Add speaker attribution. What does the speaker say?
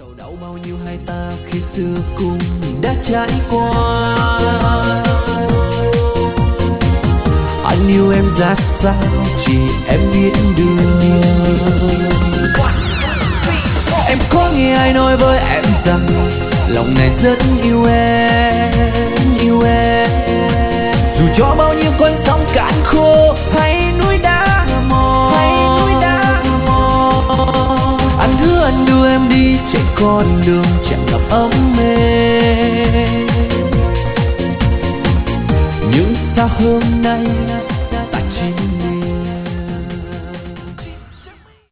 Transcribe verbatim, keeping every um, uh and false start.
Speaker 1: sầu đau bao nhiêu hai ta khi xưa cùng đã trải qua. Anh yêu em ra sao chỉ em biết được. Em có nghe ai nói với em rằng lòng này rất yêu em, yêu em. Dù cho bao nhiêu con sóng cạn khô hay núi đá mòn, hay núi đá mòn, anh hứa anh đưa em đi trên con đường chẳng gặp ấm êm. Nhưng sao hôm nay